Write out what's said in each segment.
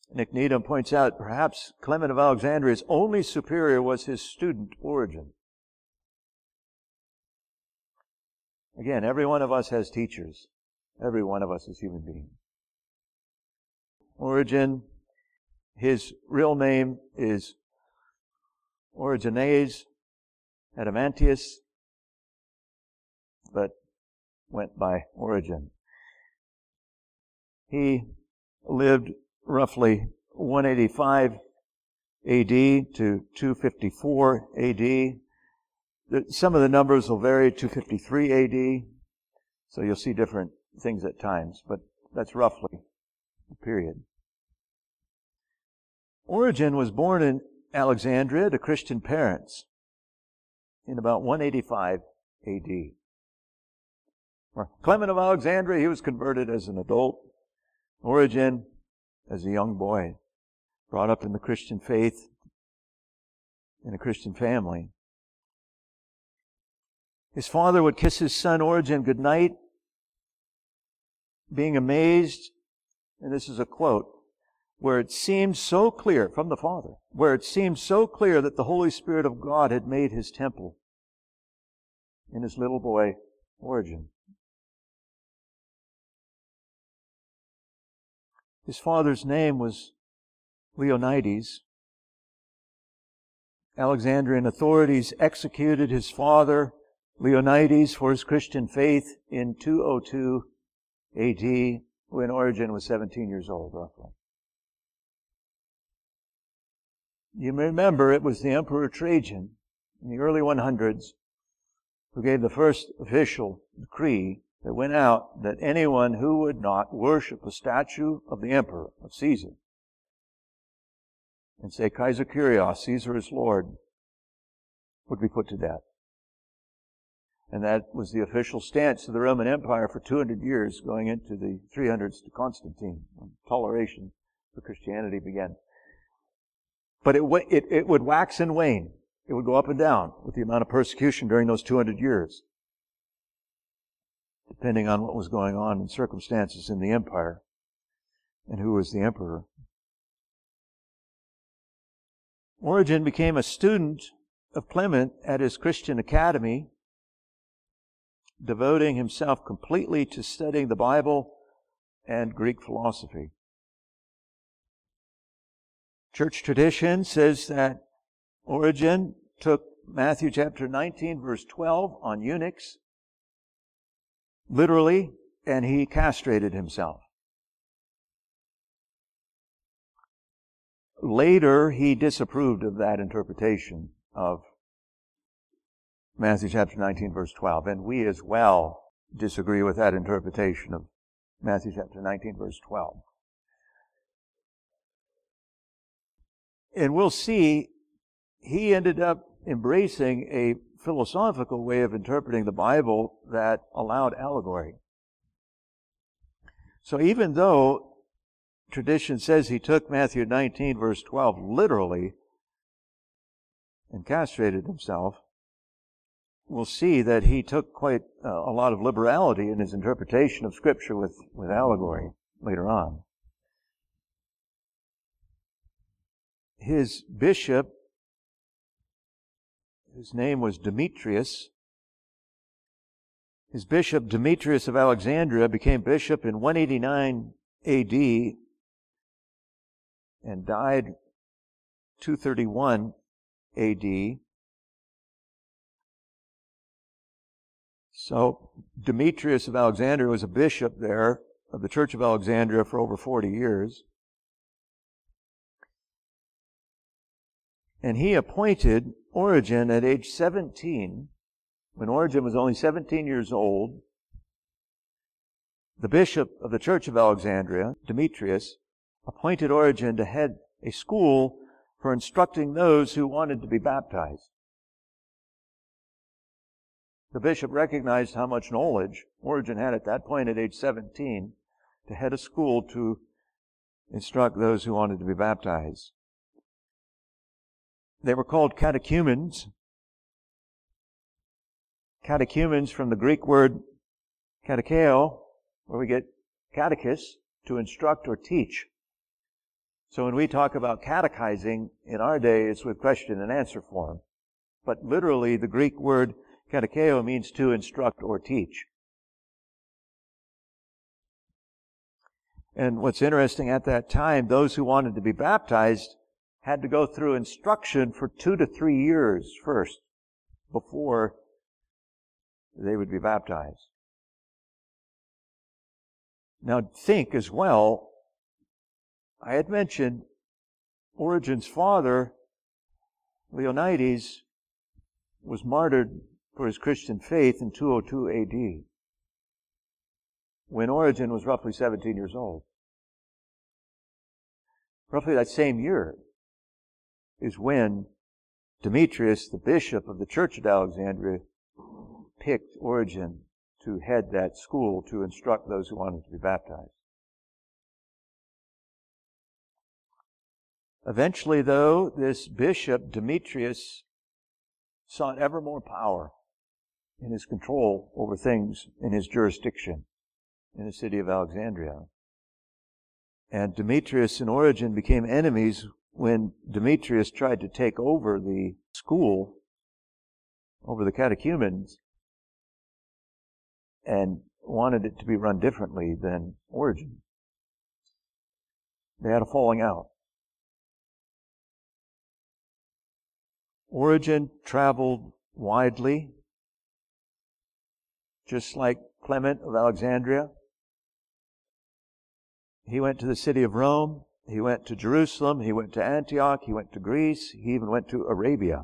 Nick Needham points out perhaps Clement of Alexandria's only superior was his student Origen. Again, every one of us has teachers. Every one of us is human beings. Origen, his real name is Origenes Adamantius, but went by Origen. He lived roughly 185 AD to 254 AD. Some of the numbers will vary, 253 AD, so you'll see different things at times, but that's roughly the period. Origen was born in Alexandria to Christian parents in about 185 AD. Clement of Alexandria, he was converted as an adult. Origen, as a young boy, brought up in the Christian faith, in a Christian family. His father would kiss his son Origen goodnight, being amazed, and this is a quote, where it seemed so clear, from the father, where it seemed so clear that the Holy Spirit of God had made his temple in his little boy, Origen. His father's name was Leonides. Alexandrian authorities executed his father, Leonides, for his Christian faith in 202 AD, when Origen was 17 years old, roughly. You may remember it was the Emperor Trajan in the early 100s who gave the first official decree that went out that anyone who would not worship a statue of the emperor, of Caesar, and say, Kaiser Kyrios, Caesar is Lord, would be put to death. And that was the official stance of the Roman Empire for 200 years, going into the 300s to Constantine, when toleration for Christianity began. But it would wax and wane. It would go up and down with the amount of persecution during those 200 years, depending on what was going on in circumstances in the empire and who was the emperor. Origen became a student of Clement at his Christian academy, devoting himself completely to studying the Bible and Greek philosophy. Church tradition says that Origen took Matthew chapter 19, verse 12 on eunuchs, literally, and he castrated himself. Later, he disapproved of that interpretation of Matthew chapter 19, verse 12, and we as well disagree with that interpretation of Matthew chapter 19, verse 12. And we'll see he ended up embracing a philosophical way of interpreting the Bible that allowed allegory. So even though tradition says he took Matthew 19, verse 12 literally and castrated himself, we'll see that he took quite a lot of liberality in his interpretation of Scripture with allegory later on. His bishop, his name was Demetrius. His bishop, Demetrius of Alexandria, became bishop in 189 AD and died 231 AD. So Demetrius of Alexandria was a bishop there of the Church of Alexandria for over 40 years. And he appointed Origen at age 17, when Origen was only 17 years old. The bishop of the Church of Alexandria, Demetrius, appointed Origen to head a school for instructing those who wanted to be baptized. The bishop recognized how much knowledge Origen had at that point at age 17 to head a school to instruct those who wanted to be baptized. They were called catechumens. Catechumens from the Greek word katecheo, where we get catechus, to instruct or teach. So when we talk about catechizing, in our day it's with question and answer form. But literally the Greek word katecheo means to instruct or teach. And what's interesting, at that time, those who wanted to be baptized had to go through instruction for 2 to 3 years first before they would be baptized. Now think as well, I had mentioned Origen's father, Leonides, was martyred for his Christian faith in 202 AD, when Origen was roughly 17 years old. Roughly that same year is when Demetrius, the bishop of the Church at Alexandria, picked Origen to head that school to instruct those who wanted to be baptized. Eventually, though, this bishop, Demetrius, sought ever more power in his control over things in his jurisdiction in the city of Alexandria. And Demetrius and Origen became enemies when Demetrius tried to take over the school, over the catechumens, and wanted it to be run differently than Origen. They had a falling out. Origen traveled widely, just like Clement of Alexandria. He went to the city of Rome, he went to Jerusalem, he went to Antioch, he went to Greece, he even went to Arabia.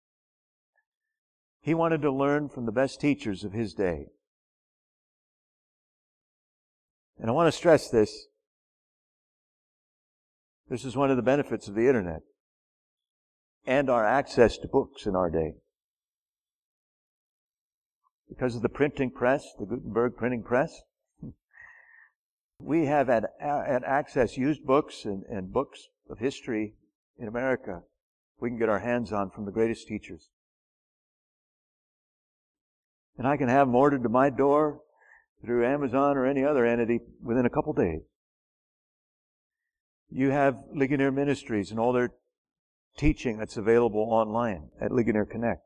He wanted to learn from the best teachers of his day. And I want to stress this. This is one of the benefits of the internet and our access to books in our day. Because of the printing press, the Gutenberg printing press, we have had access, used books and books of history in America we can get our hands on from the greatest teachers. And I can have them ordered to my door through Amazon or any other entity within a couple days. You have Ligonier Ministries and all their teaching that's available online at Ligonier Connect.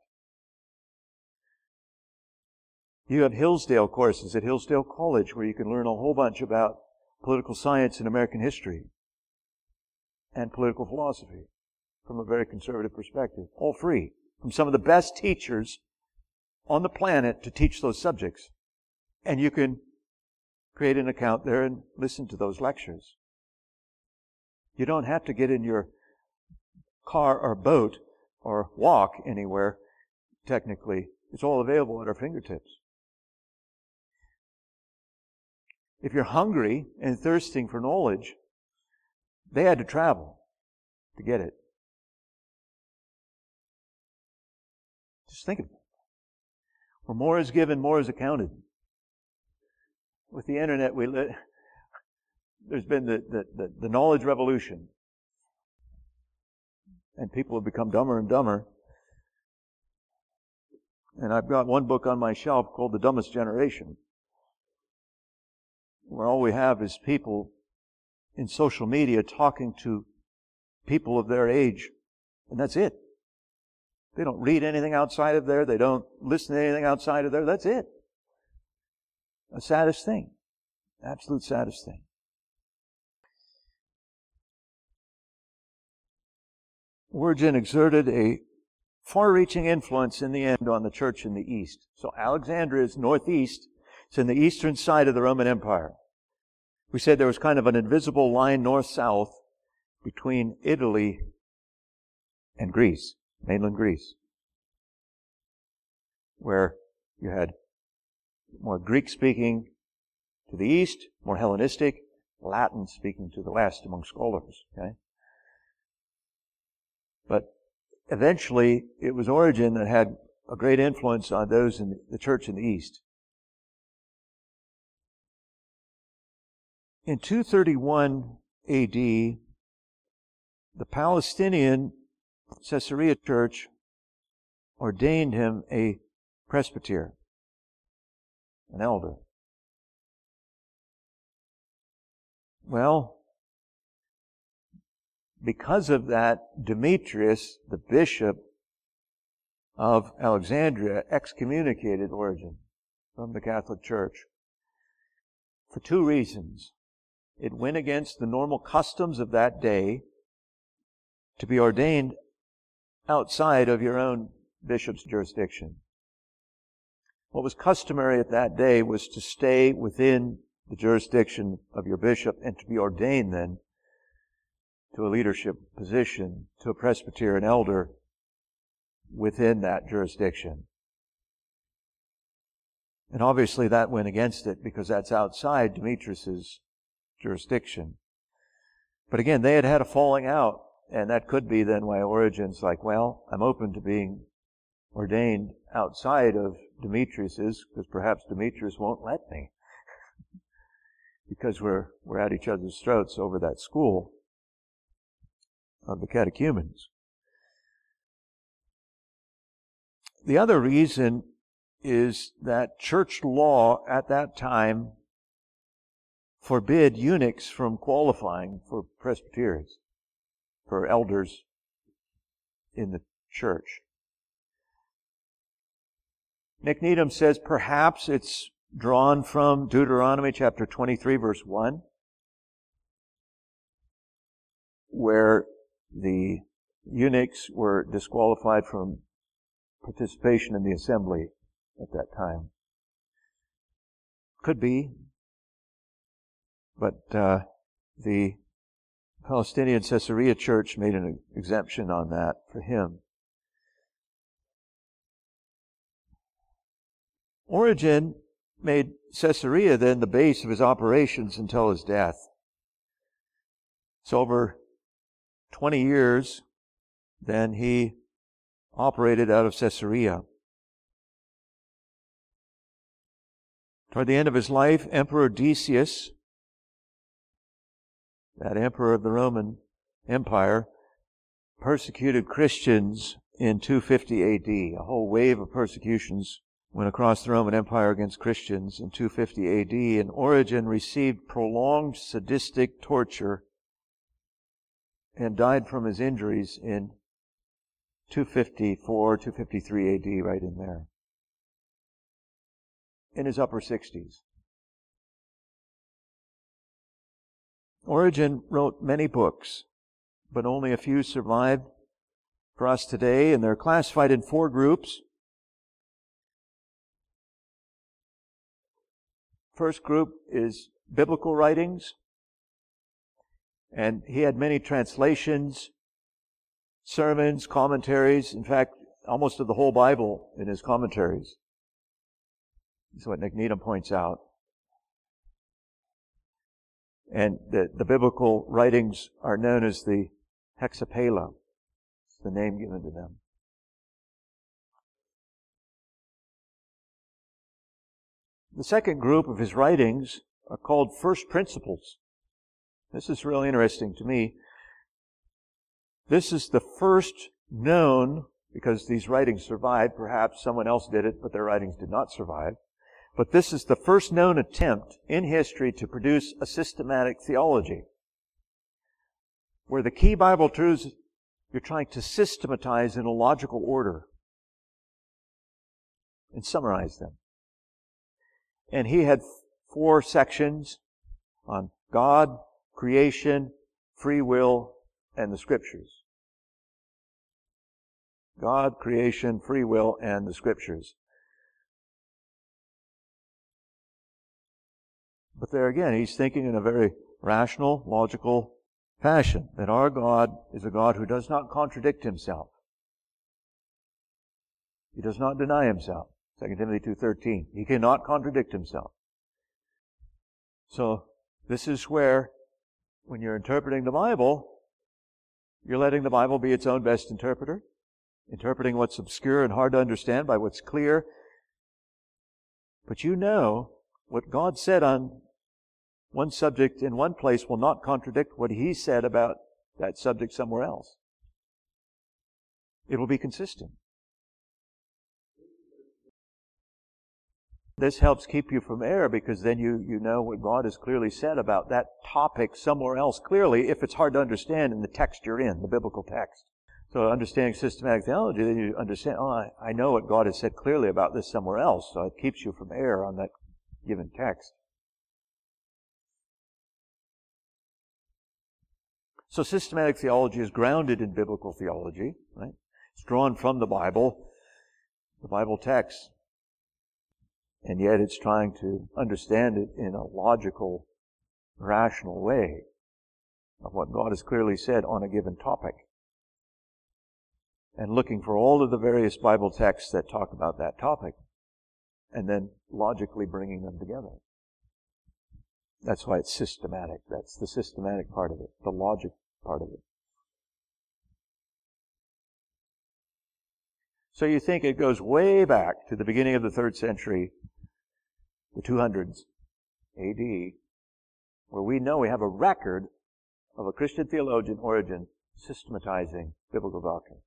You have Hillsdale courses at Hillsdale College where you can learn a whole bunch about political science and American history and political philosophy from a very conservative perspective. All free. From some of the best teachers on the planet to teach those subjects. And you can create an account there and listen to those lectures. You don't have to get in your car or boat or walk anywhere, technically. It's all available at our fingertips. If you're hungry and thirsting for knowledge, they had to travel to get it. Just think of it. Where more is given, more is accounted. With the internet, there's been the knowledge revolution. And people have become dumber and dumber. And I've got one book on my shelf called The Dumbest Generation, where all we have is people in social media talking to people of their age. And that's it. They don't read anything outside of there. They don't listen to anything outside of there. That's it. The saddest thing. Absolute saddest thing. Origen exerted a far-reaching influence in the end on the church in the East. So Alexandria is northeast. It's in the eastern side of the Roman Empire. We said there was kind of an invisible line north-south between Italy and Greece, mainland Greece, where you had more Greek-speaking to the east, more Hellenistic, Latin-speaking to the west among scholars. Okay? But eventually, it was Origen that had a great influence on those in the church in the East. In 231 AD, the Palestinian Caesarea Church ordained him a presbyter, an elder. Well, because of that, Demetrius, the bishop of Alexandria, excommunicated Origen from the Catholic Church for two reasons. It went against the normal customs of that day to be ordained outside of your own bishop's jurisdiction. What was customary at that day was to stay within the jurisdiction of your bishop and to be ordained then to a leadership position, to a presbyter, an elder within that jurisdiction. And obviously that went against it because that's outside Demetrius's jurisdiction. But again, they had had a falling out, and that could be then why Origen's like, well, I'm open to being ordained outside of Demetrius's, because perhaps Demetrius won't let me. Because we're at each other's throats over that school of the catechumens. The other reason is that church law at that time forbid eunuchs from qualifying for presbyteries, for elders in the church. Nick Needham says perhaps it's drawn from Deuteronomy chapter 23, verse 1, where the eunuchs were disqualified from participation in the assembly at that time. Could be, but the Palestinian Caesarea Church made an exemption on that for him. Origen made Caesarea then the base of his operations until his death. So over 20 years, then he operated out of Caesarea. Toward the end of his life, Emperor Decius, that emperor of the Roman Empire, persecuted Christians in 250 AD. A whole wave of persecutions went across the Roman Empire against Christians in 250 AD, and Origen received prolonged sadistic torture and died from his injuries in 254, 253 AD, right in there, in his upper 60s. Origen wrote many books, but only a few survive for us today, and they're classified in 4 groups. First group is biblical writings, and he had many translations, sermons, commentaries, in fact, almost of the whole Bible in his commentaries. That's what Nick Needham points out. And the biblical writings are known as the Hexapla. It's the name given to them. The second group of his writings are called First Principles. This is really interesting to me. This is the first known, because these writings survived, perhaps someone else did it, but their writings did not survive. But this is the first known attempt in history to produce a systematic theology, where the key Bible truths you're trying to systematize in a logical order and summarize them. And he had 4 sections on God, creation, free will, and the Scriptures. God, creation, free will, and the Scriptures. But there again, he's thinking in a very rational, logical fashion, that our God is a God who does not contradict himself. He does not deny himself. 2 Timothy 2:13. He cannot contradict himself. So this is where, when you're interpreting the Bible, you're letting the Bible be its own best interpreter, interpreting what's obscure and hard to understand by what's clear. But you know what God said on one subject in one place will not contradict what He said about that subject somewhere else. It will be consistent. This helps keep you from error because then you know what God has clearly said about that topic somewhere else clearly if it's hard to understand in the text you're in, the biblical text. So understanding systematic theology, then you understand, I know what God has said clearly about this somewhere else, so it keeps you from error on that given text. So systematic theology is grounded in biblical theology, right? It's drawn from the Bible text. And yet it's trying to understand it in a logical, rational way of what God has clearly said on a given topic. And looking for all of the various Bible texts that talk about that topic, and then logically bringing them together. That's why it's systematic. That's the systematic part of it, the logic part of it. So you think it goes way back to the beginning of the 3rd century, the 200s AD, where we know we have a record of a Christian theologian, Origen, systematizing biblical doctrine.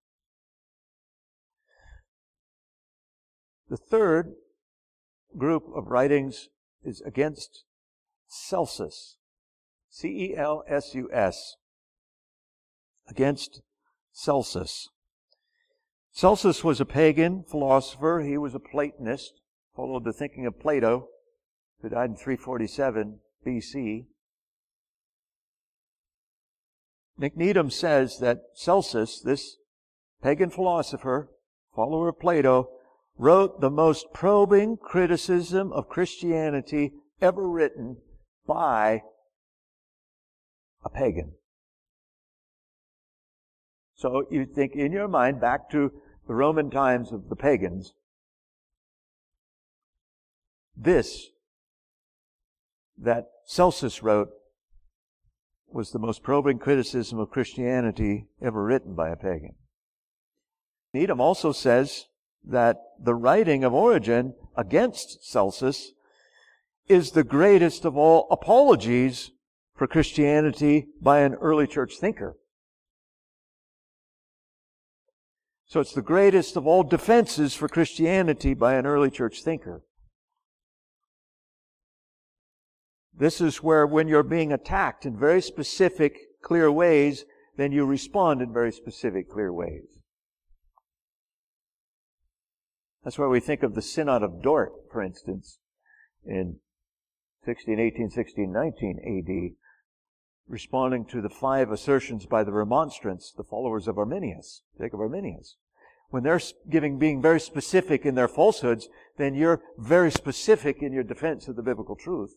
The third group of writings is against Celsus. Celsus. Against Celsus. Celsus was a pagan philosopher. He was a Platonist, followed the thinking of Plato, who died in 347 BC. Nick Needham says that Celsus, this pagan philosopher, follower of Plato, wrote the most probing criticism of Christianity ever written by a pagan. So you think in your mind back to the Roman times of the pagans. This that Celsus wrote was the most probing criticism of Christianity ever written by a pagan. Needham also says that the writing of Origen against Celsus is the greatest of all apologies for Christianity by an early church thinker. So it's the greatest of all defenses for Christianity by an early church thinker. This is where when you're being attacked in very specific, clear ways, then you respond in very specific, clear ways. That's why we think of the Synod of Dort, for instance, in 1618, 1619 AD, responding to the 5 assertions by the Remonstrants, the followers of Arminius, Jacob Arminius. When they're being very specific in their falsehoods, then you're very specific in your defense of the biblical truth.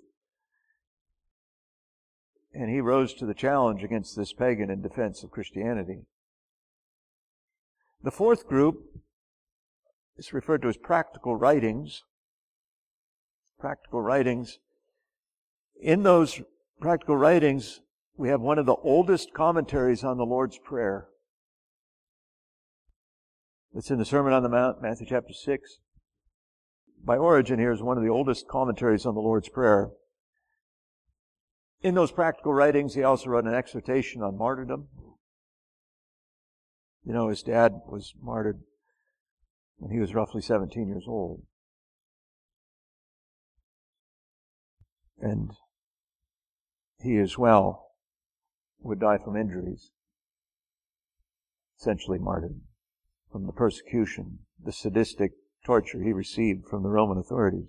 And he rose to the challenge against this pagan in defense of Christianity. The fourth group is referred to as practical writings. Practical writings. In those practical writings, we have one of the oldest commentaries on the Lord's Prayer. It's in the Sermon on the Mount, Matthew chapter 6. By Origen, here is one of the oldest commentaries on the Lord's Prayer. In those practical writings, he also wrote an exhortation on martyrdom. You know, his dad was martyred when he was roughly 17 years old. And he as well would die from injuries, essentially martyred from the persecution, the sadistic torture he received from the Roman authorities.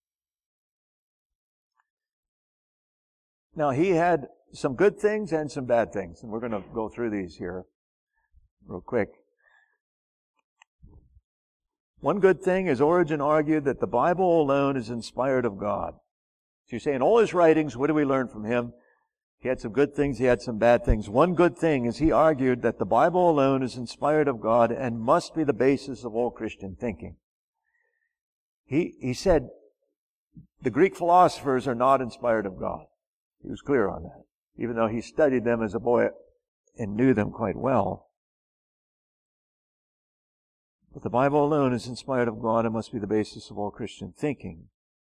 Now, he had some good things and some bad things, and we're going to go through these here real quick. One good thing is Origen argued that the Bible alone is inspired of God. So you say, in all his writings, what do we learn from him? He had some good things, he had some bad things. One good thing is he argued that the Bible alone is inspired of God and must be the basis of all Christian thinking. He said the Greek philosophers are not inspired of God. He was clear on that, even though he studied them as a boy and knew them quite well. But the Bible alone is inspired of God and must be the basis of all Christian thinking.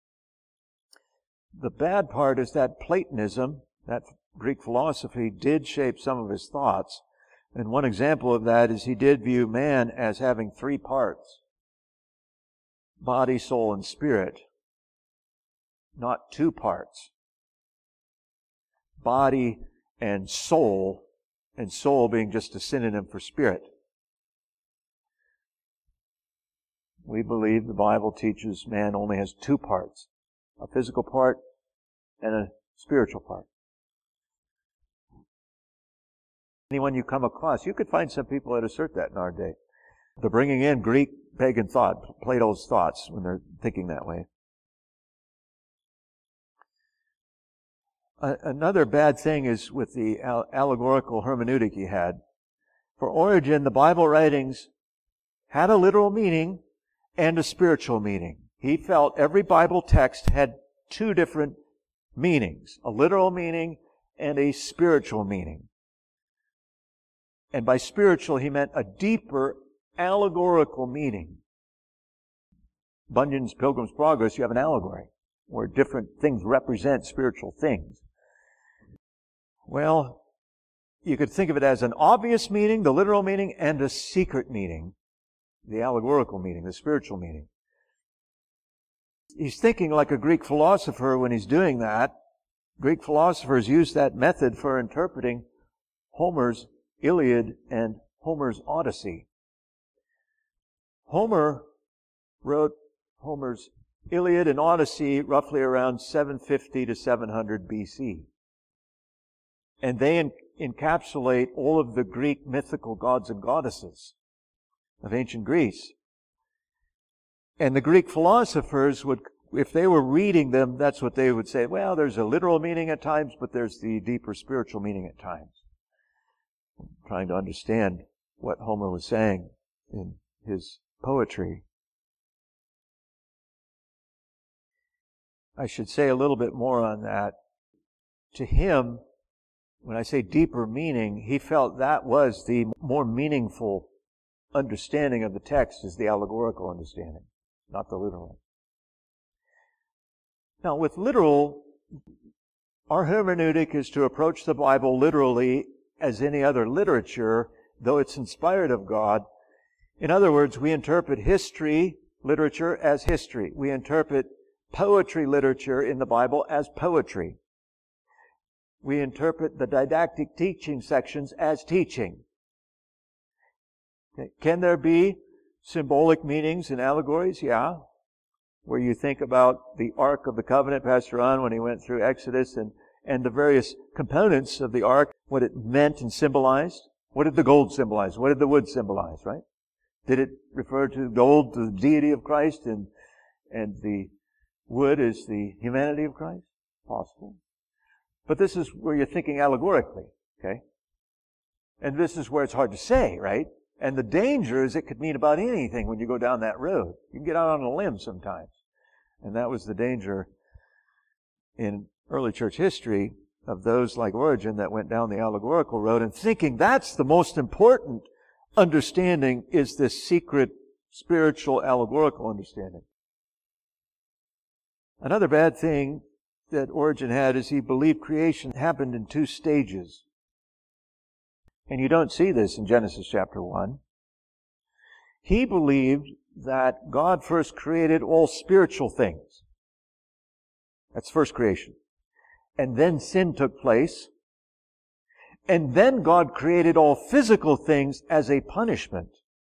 The bad part is that Platonism, that Greek philosophy, did shape some of his thoughts. And one example of that is he did view man as having 3 parts: body, soul, and spirit. not two parts. Body and soul being just a synonym for spirit. We believe the Bible teaches man only has two parts, a physical part and a spiritual part. Anyone you come across, you could find some people that assert that in our day. They're bringing in Greek pagan thought, Plato's thoughts, when they're thinking that way. Another bad thing is with the allegorical hermeneutic he had. For Origen, the Bible writings had a literal meaning and a spiritual meaning. He felt every Bible text had two different meanings, a literal meaning and a spiritual meaning. And by spiritual, he meant a deeper allegorical meaning. Bunyan's Pilgrim's Progress, you have an allegory where different things represent spiritual things. Well, you could think of it as an obvious meaning, the literal meaning, and a secret meaning, the allegorical meaning, the spiritual meaning. He's thinking like a Greek philosopher when he's doing that. Greek philosophers use that method for interpreting Homer's Iliad and Homer's Odyssey. Homer wrote Homer's Iliad and Odyssey roughly around 750 to 700 BC. And they encapsulate all of the Greek mythical gods and goddesses of ancient Greece. And the Greek philosophers would, if they were reading them, that's what they would say. Well, there's a literal meaning at times, but there's the deeper spiritual meaning at times. Trying to understand what Homer was saying in his poetry. I should say a little bit more on that. To him, when I say deeper meaning, he felt that was the more meaningful understanding of the text is the allegorical understanding, not the literal. Now, with literal, our hermeneutic is to approach the Bible literally as any other literature, though it's inspired of God. In other words, we interpret history, literature, as history. We interpret poetry literature in the Bible as poetry. We interpret the didactic teaching sections as teaching. Okay. Can there be symbolic meanings in allegories? Yeah. Where you think about the Ark of the Covenant, Pastor Ron, when he went through Exodus and the various components of the Ark, what it meant and symbolized. What did the gold symbolize? What did the wood symbolize, right? Did it refer to gold, to the deity of Christ, and the wood is the humanity of Christ? Possible. But this is where you're thinking allegorically, okay? And this is where it's hard to say, right? And the danger is it could mean about anything when you go down that road. You can get out on a limb sometimes. And that was the danger in early church history of those like Origen that went down the allegorical road and thinking that's the most important understanding is this secret spiritual allegorical understanding. Another bad thing that Origen had is he believed creation happened in two stages. And you don't see this in Genesis chapter 1. He believed that God first created all spiritual things. That's first creation. And then sin took place. And then God created all physical things as a punishment.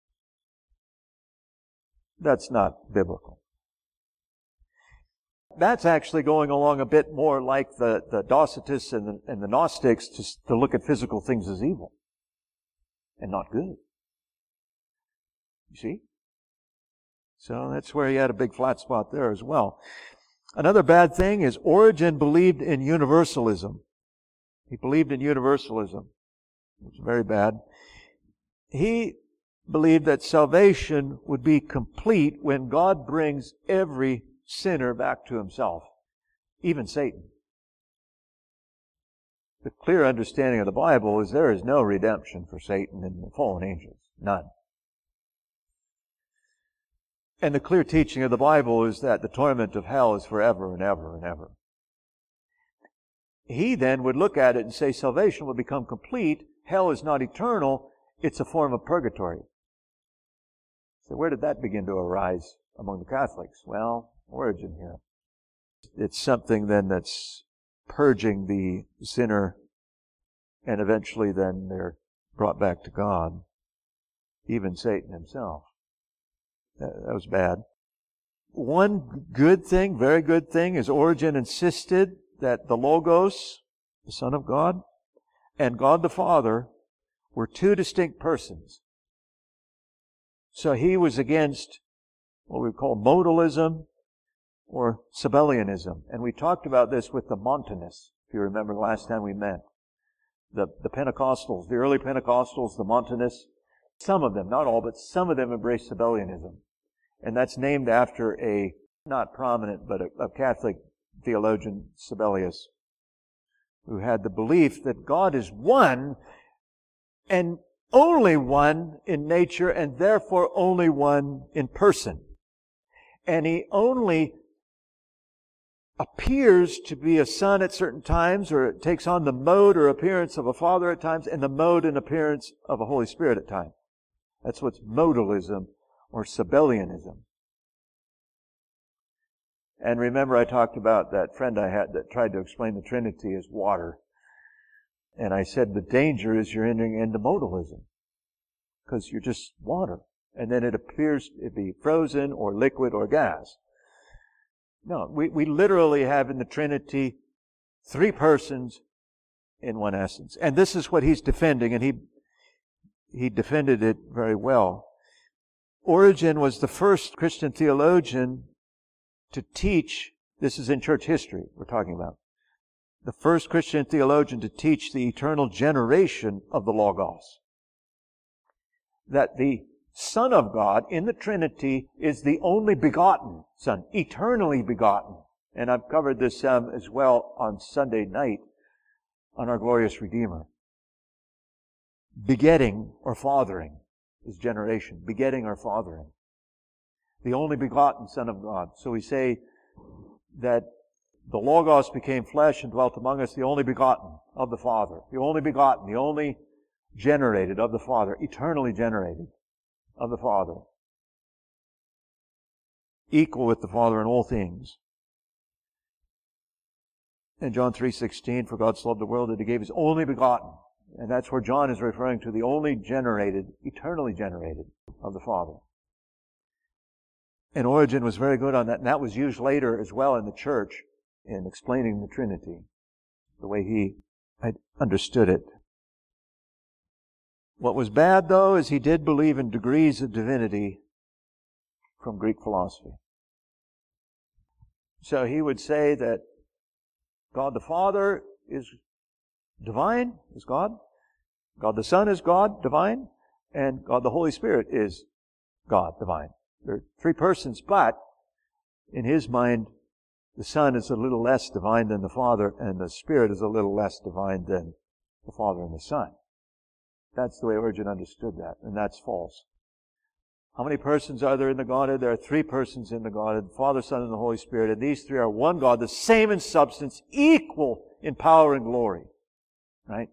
That's not biblical. That's actually going along a bit more like the Docetists and the Gnostics to look at physical things as evil and not good. You see? So that's where he had a big flat spot there as well. Another bad thing is Origen believed in universalism. He believed in universalism. It's very bad. He believed that salvation would be complete when God brings every sinner back to himself, even Satan. The clear understanding of the Bible is there is no redemption for Satan and the fallen angels. None. And the clear teaching of the Bible is that the torment of hell is forever and ever and ever. He then would look at it and say salvation will become complete. Hell is not eternal. It's a form of purgatory. So where did that begin to arise among the Catholics? Well, Origen here. It's something then that's purging the sinner, and eventually then they're brought back to God. Even Satan himself. That was bad. One good thing, very good thing, is Origen insisted that the Logos, the Son of God, and God the Father were two distinct persons. So he was against what we call modalism or Sabellianism. And we talked about this with the Montanists, if you remember last time we met. The Pentecostals, the early Pentecostals, the Montanists, some of them, not all, but some of them embraced Sabellianism. And that's named after a, not prominent, but a Catholic theologian, Sabellius, who had the belief that God is one and only one in nature, and therefore only one in person. And He only appears to be a Son at certain times, or it takes on the mode or appearance of a Father at times, and the mode and appearance of a Holy Spirit at times. That's what's modalism or Sabellianism. And remember I talked about that friend I had that tried to explain the Trinity as water. And I said the danger is you're entering into modalism, because you're just water. And then it appears to be frozen or liquid or gas. No, we literally have in the Trinity three persons in one essence. And this is what he's defending, and he defended it very well. Origen was the first Christian theologian to teach, this is in church history we're talking about, the first Christian theologian to teach the eternal generation of the Logos. That the Son of God in the Trinity is the only begotten Son, eternally begotten. And I've covered this as well on Sunday night on our glorious Redeemer. Begetting or fathering is generation. Begetting or fathering. The only begotten Son of God. So we say that the Logos became flesh and dwelt among us, the only begotten of the Father. The only begotten, the only generated of the Father, eternally generated of the Father. Equal with the Father in all things. In John 3:16, for God so loved the world that He gave His only begotten. And that's where John is referring to the only generated, eternally generated of the Father. And Origen was very good on that, and that was used later as well in the church in explaining the Trinity, the way he had understood it. What was bad, though, is he did believe in degrees of divinity from Greek philosophy. So he would say that God the Father is divine, is God. God the Son is God, divine. And God the Holy Spirit is God, divine. They're three persons, but in his mind, the Son is a little less divine than the Father, and the Spirit is a little less divine than the Father and the Son. That's the way Origen understood that, and that's false. How many persons are there in the Godhead? There are three persons in the Godhead, Father, Son, and the Holy Spirit, and these three are one God, the same in substance, equal in power and glory. Right?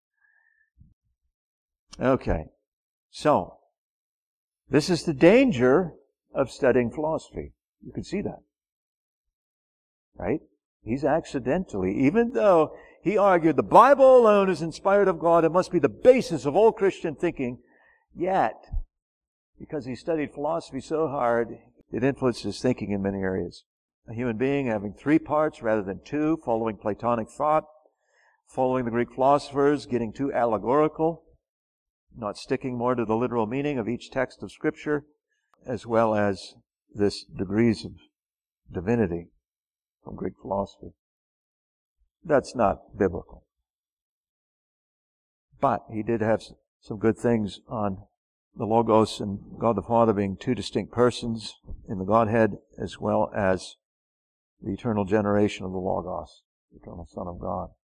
Okay. So, this is the danger of studying philosophy. You can see that. Right? He's accidentally, even though he argued the Bible alone is inspired of God, it must be the basis of all Christian thinking, yet, because he studied philosophy so hard, it influenced his thinking in many areas. A human being having three parts rather than two, following Platonic thought, following the Greek philosophers, getting too allegorical, not sticking more to the literal meaning of each text of Scripture, as well as this degrees of divinity from Greek philosophy. That's not biblical. But he did have some good things on the Logos and God the Father being two distinct persons in the Godhead, as well as the eternal generation of the Logos, the eternal Son of God.